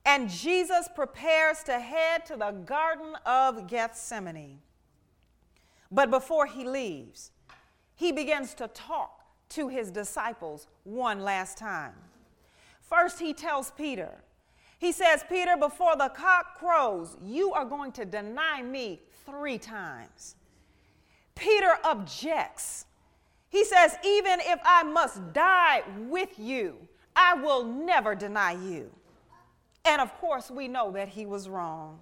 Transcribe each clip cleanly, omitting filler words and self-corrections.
and Jesus prepares to head to the Garden of Gethsemane. But before he leaves, he begins to talk to his disciples one last time. First, he tells Peter, he says, Peter, before the cock crows, you are going to deny me 3 times. Peter objects. He says, even if I must die with you, I will never deny you. And of course, we know that he was wrong.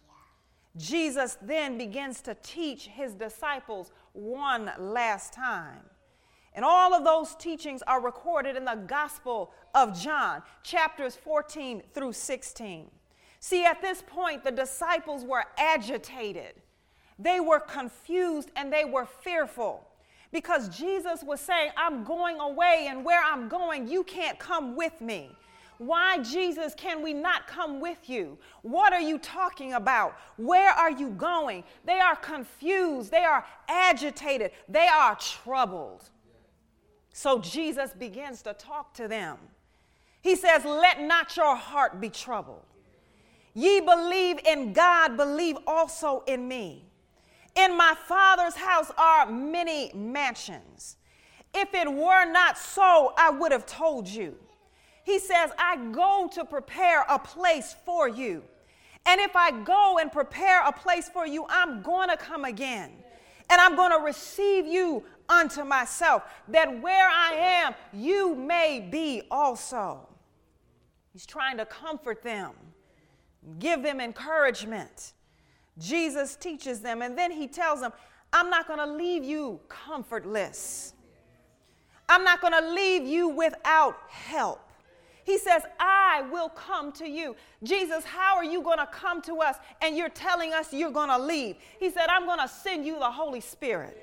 Jesus then begins to teach his disciples one last time. And all of those teachings are recorded in the Gospel of John, chapters 14 through 16. See, at this point, the disciples were agitated. They were confused and they were fearful because Jesus was saying, I'm going away, and where I'm going, you can't come with me. Why, Jesus, can we not come with you? What are you talking about? Where are you going? They are confused. They are agitated. They are troubled. So Jesus begins to talk to them. He says, let not your heart be troubled. Ye believe in God, believe also in me. In my Father's house are many mansions. If it were not so, I would have told you. He says, I go to prepare a place for you. And if I go and prepare a place for you, I'm going to come again. And I'm going to receive you unto myself, that where I am, you may be also. He's trying to comfort them, give them encouragement. Jesus teaches them, and then he tells them, I'm not going to leave you comfortless. I'm not going to leave you without help. He says, I will come to you. Jesus, how are you going to come to us and you're telling us you're going to leave? He said, I'm going to send you the Holy Spirit.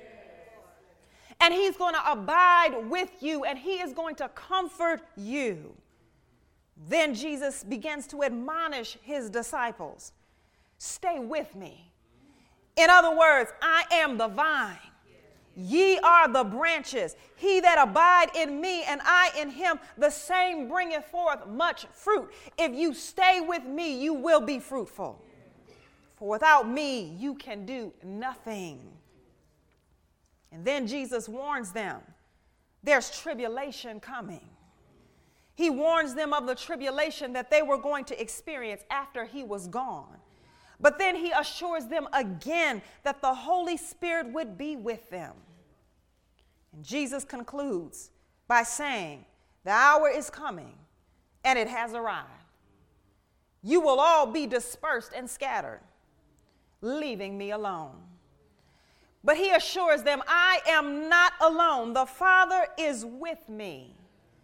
And he's going to abide with you, and he is going to comfort you. Then Jesus begins to admonish his disciples. Stay with me. In other words, I am the vine. Ye are the branches. He that abide in me and I in him, the same bringeth forth much fruit. If you stay with me, you will be fruitful. For without me, you can do nothing. And then Jesus warns them, there's tribulation coming. He warns them of the tribulation that they were going to experience after he was gone. But then he assures them again that the Holy Spirit would be with them. And Jesus concludes by saying, the hour is coming and it has arrived. You will all be dispersed and scattered, leaving me alone. But he assures them, I am not alone. The Father is with me.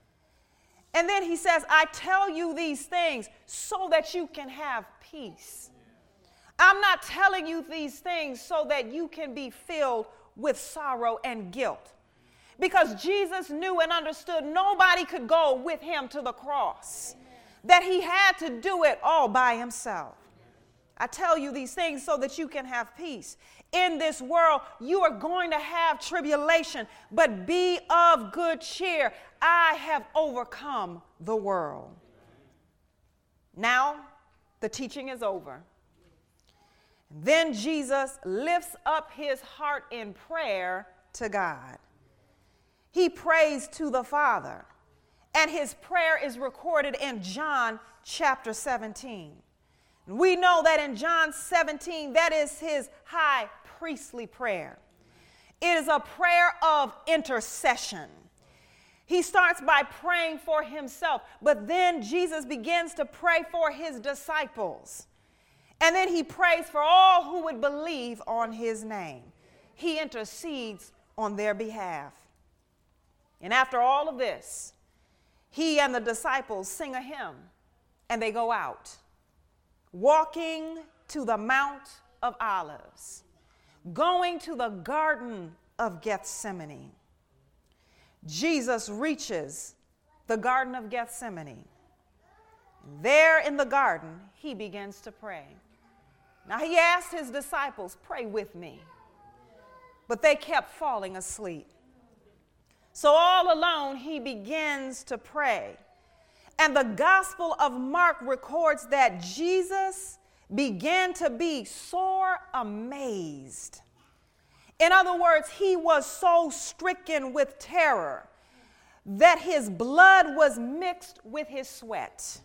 And then he says, I tell you these things so that you can have peace. I'm not telling you these things so that you can be filled with sorrow and guilt. Because Jesus knew and understood nobody could go with him to the cross. That he had to do it all by himself. I tell you these things so that you can have peace. In this world, you are going to have tribulation, but be of good cheer. I have overcome the world. Now, the teaching is over. Then Jesus lifts up his heart in prayer to God. He prays to the Father, and his prayer is recorded in John chapter 17. We know that in John 17, that is his high priestly prayer. It is a prayer of intercession. He starts by praying for himself, but then Jesus begins to pray for his disciples. And then he prays for all who would believe on his name. He intercedes on their behalf. And after all of this, he and the disciples sing a hymn, and they go out, walking to the Mount of Olives, going to the Garden of Gethsemane. Jesus reaches the Garden of Gethsemane. There in the garden, he begins to pray. Now, he asked his disciples, pray with me. But they kept falling asleep. So all alone, he begins to pray. And the Gospel of Mark records that Jesus began to be sore amazed. In other words, he was so stricken with terror that his blood was mixed with his sweat.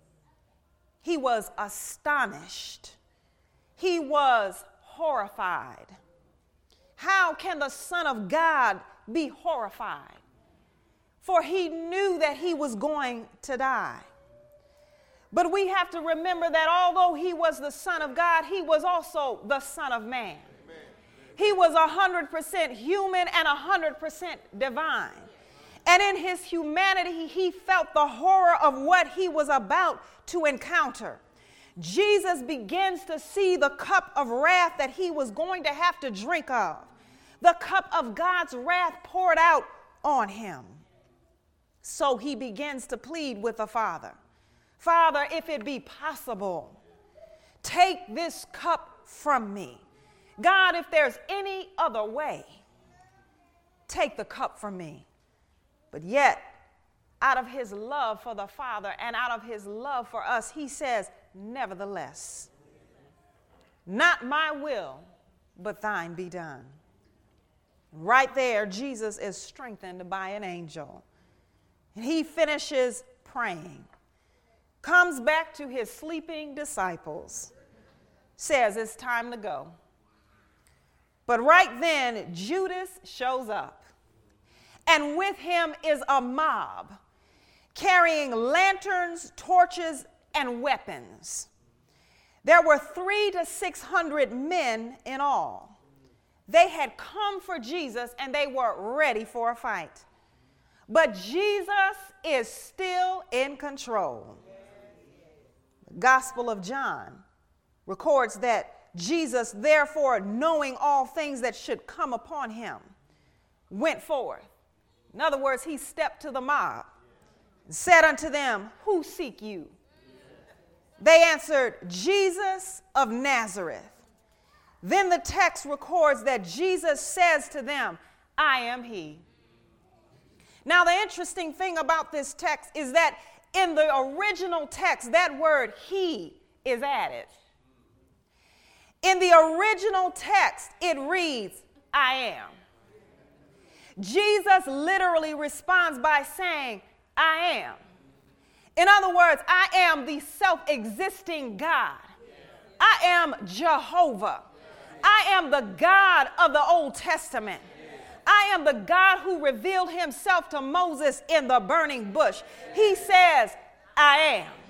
He was astonished. He was horrified. How can the Son of God be horrified? For he knew that he was going to die. But we have to remember that although he was the Son of God, he was also the Son of Man. Amen. He was 100% human and 100% divine. And in his humanity, he felt the horror of what he was about to encounter. Jesus begins to see the cup of wrath that he was going to have to drink of, the cup of God's wrath poured out on him. So he begins to plead with the Father. Father, if it be possible, take this cup from me. God, if there's any other way, take the cup from me. But yet, out of his love for the Father and out of his love for us, he says, nevertheless, not my will, but thine be done. Right there, Jesus is strengthened by an angel. And he finishes praying, comes back to his sleeping disciples, says it's time to go. But right then, Judas shows up. And with him is a mob carrying lanterns, torches, and weapons. There were 300 to 600 men in all. They had come for Jesus and they were ready for a fight. But Jesus is still in control. The Gospel of John records that Jesus, therefore, knowing all things that should come upon him, went forth. In other words, he stepped to the mob and said unto them, who seek you? They answered, Jesus of Nazareth. Then the text records that Jesus says to them, I am he. Now, the interesting thing about this text is that in the original text, that word he is added. In the original text, it reads, I am. Jesus literally responds by saying, I am. In other words, I am the self-existing God. I am Jehovah. I am the God of the Old Testament. I am the God who revealed himself to Moses in the burning bush. He says, I am.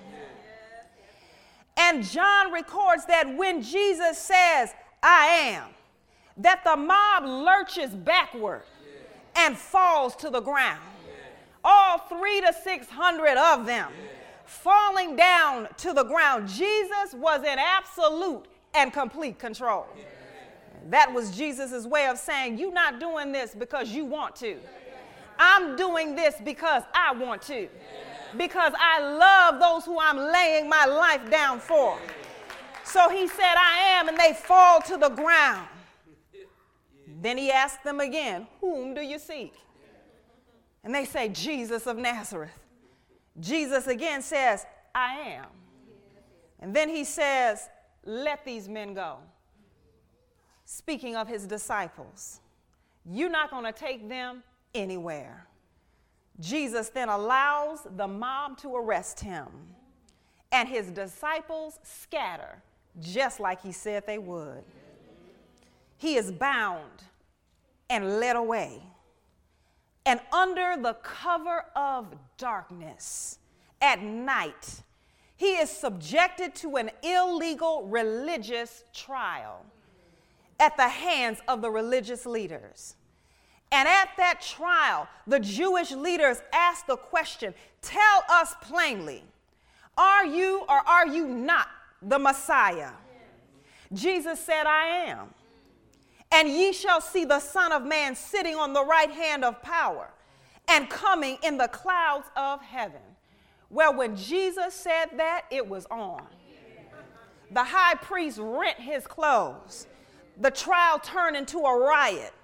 And John records that when Jesus says, I am, that the mob lurches backward and falls to the ground. All 300 to 600 of them falling down to the ground. Jesus was in absolute and complete control. That was Jesus' way of saying, you're not doing this because you want to. I'm doing this because I want to. Because I love those who I'm laying my life down for. So he said, I am, and they fall to the ground. Then he asked them again, whom do you seek? And they say, Jesus of Nazareth. Jesus again says, I am. And then he says, let these men go. Speaking of his disciples, you're not going to take them anywhere. Jesus then allows the mob to arrest him, and his disciples scatter, just like he said they would. He is bound and led away. And under the cover of darkness, at night, he is subjected to an illegal religious trial at the hands of the religious leaders. And at that trial, the Jewish leaders asked the question, tell us plainly, are you or are you not the Messiah? Jesus said, I am. And ye shall see the Son of Man sitting on the right hand of power and coming in the clouds of heaven. Well, when Jesus said that, it was on. The high priest rent his clothes. The trial turned into a riot.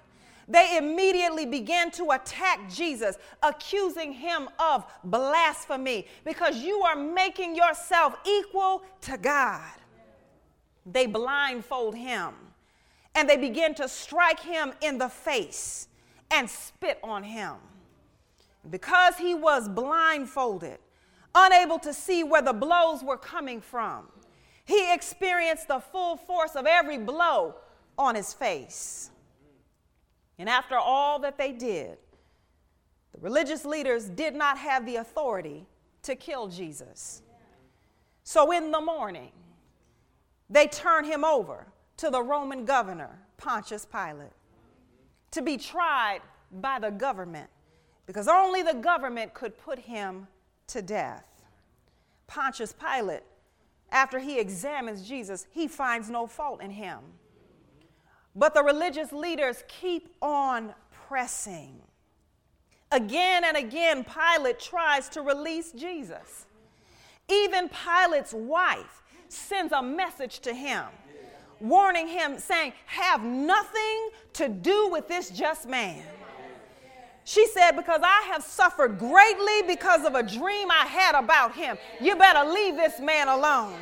They immediately began to attack Jesus, accusing him of blasphemy because you are making yourself equal to God. They blindfold him and they begin to strike him in the face and spit on him. Because he was blindfolded, unable to see where the blows were coming from, he experienced the full force of every blow on his face. And after all that they did, the religious leaders did not have the authority to kill Jesus. So in the morning, they turned him over to the Roman governor, Pontius Pilate, to be tried by the government, because only the government could put him to death. Pontius Pilate, after he examines Jesus, he finds no fault in him. But the religious leaders keep on pressing. Again and again, Pilate tries to release Jesus. Even Pilate's wife sends a message to him, warning him, saying, have nothing to do with this just man. She said, because I have suffered greatly because of a dream I had about him. You better leave this man alone.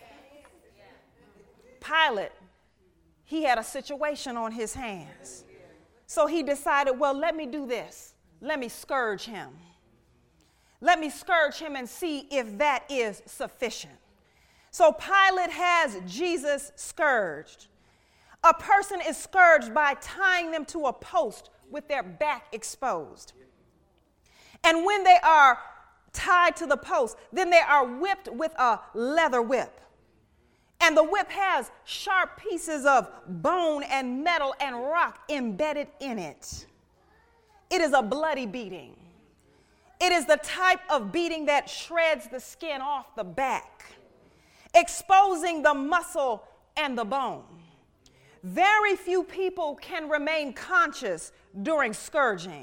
Pilate, he had a situation on his hands. So he decided, well, let me do this. Let me scourge him. Let me scourge him and see if that is sufficient. So Pilate has Jesus scourged. A person is scourged by tying them to a post with their back exposed. And when they are tied to the post, then they are whipped with a leather whip. And the whip has sharp pieces of bone and metal and rock embedded in it. It is a bloody beating. It is the type of beating that shreds the skin off the back, exposing the muscle and the bone. Very few people can remain conscious during scourging,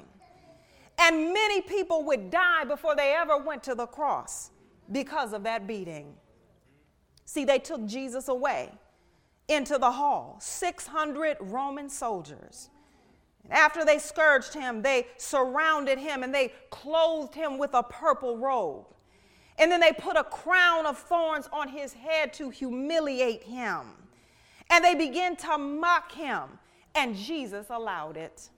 and many people would die before they ever went to the cross because of that beating. See, they took Jesus away into the hall, 600 Roman soldiers. And after they scourged him, they surrounded him and they clothed him with a purple robe. And then they put a crown of thorns on his head to humiliate him. And they began to mock him, and Jesus allowed it.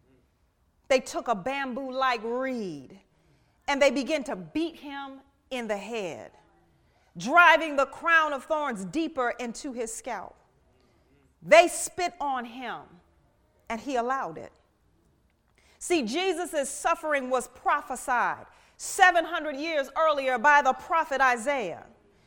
They took a bamboo-like reed and they began to beat him in the head, driving the crown of thorns deeper into his scalp. They spit on him, and he allowed it. See, Jesus' suffering was prophesied 700 years earlier by the prophet Isaiah.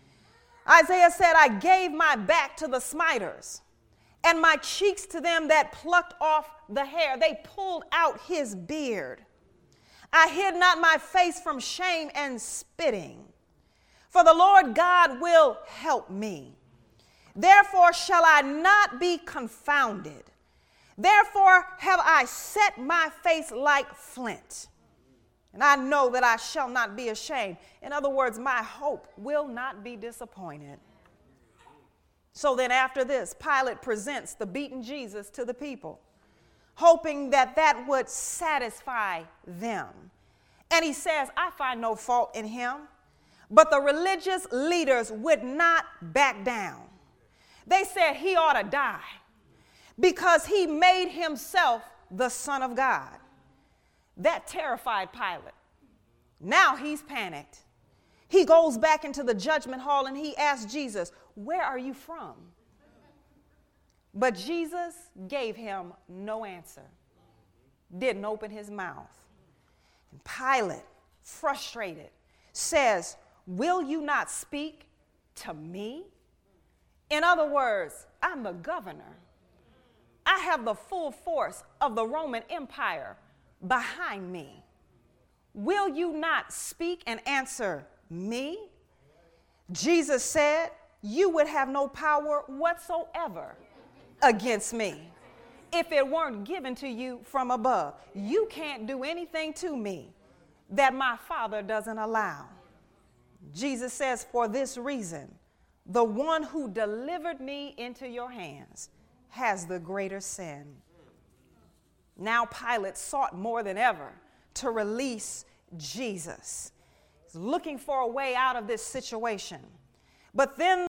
Isaiah said, I gave my back to the smiters, and my cheeks to them that plucked off the hair. They pulled out his beard. I hid not my face from shame and spitting. For the Lord God will help me. Therefore shall I not be confounded. Therefore have I set my face like flint. And I know that I shall not be ashamed. In other words, my hope will not be disappointed. So then after this, Pilate presents the beaten Jesus to the people, hoping that that would satisfy them. And he says, I find no fault in him. But the religious leaders would not back down. They said he ought to die because he made himself the Son of God. That terrified Pilate. Now he's panicked. He goes back into the judgment hall and he asks Jesus, where are you from? But Jesus gave him no answer, didn't open his mouth. And Pilate, frustrated, says, will you not speak to me? In other words, I'm the governor. I have the full force of the Roman Empire behind me. Will you not speak and answer me? Jesus said, you would have no power whatsoever against me if it weren't given to you from above. You can't do anything to me that my Father doesn't allow. Jesus says, for this reason, the one who delivered me into your hands has the greater sin. Now Pilate sought more than ever to release Jesus. He's looking for a way out of this situation. But then